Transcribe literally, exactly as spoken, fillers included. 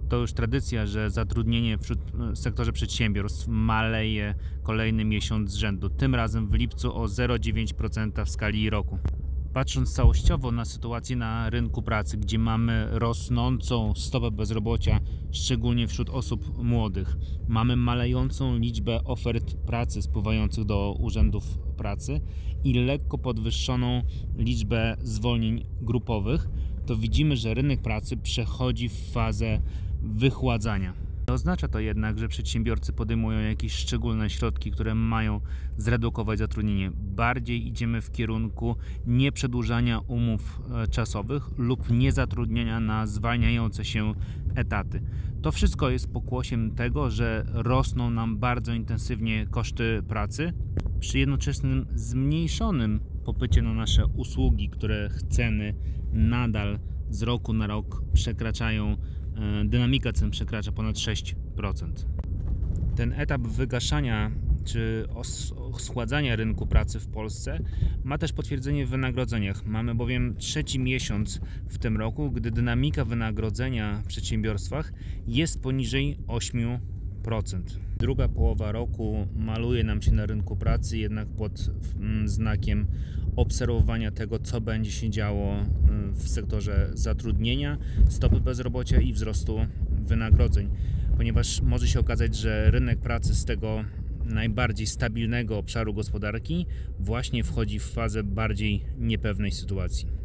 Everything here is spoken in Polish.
To już tradycja, że zatrudnienie w sektorze przedsiębiorstw maleje kolejny miesiąc z rzędu, tym razem w lipcu o zero przecinek dziewięć procent w skali roku. Patrząc całościowo na sytuację na rynku pracy, gdzie mamy rosnącą stopę bezrobocia, szczególnie wśród osób młodych, mamy malejącą liczbę ofert pracy spływających do urzędów pracy i lekko podwyższoną liczbę zwolnień grupowych, to widzimy, że rynek pracy przechodzi w fazę wychładzania. Nie oznacza to jednak, że przedsiębiorcy podejmują jakieś szczególne środki, które mają zredukować zatrudnienie. Bardziej idziemy w kierunku nieprzedłużania umów czasowych lub niezatrudniania na zwalniające się etaty. To wszystko jest pokłosiem tego, że rosną nam bardzo intensywnie koszty pracy przy jednoczesnym zmniejszonym popycie na nasze usługi, których ceny nadal z roku na rok przekraczają, dynamika cen przekracza ponad sześć procent. Ten etap wygaszania czy schładzania rynku pracy w Polsce ma też potwierdzenie w wynagrodzeniach. Mamy bowiem trzeci miesiąc w tym roku, gdy dynamika wynagrodzenia w przedsiębiorstwach jest poniżej osiem procent. Druga połowa roku maluje nam się na rynku pracy jednak pod znakiem obserwowania tego, co będzie się działo w sektorze zatrudnienia, stopy bezrobocia i wzrostu wynagrodzeń, ponieważ może się okazać, że rynek pracy z tego najbardziej stabilnego obszaru gospodarki właśnie wchodzi w fazę bardziej niepewnej sytuacji.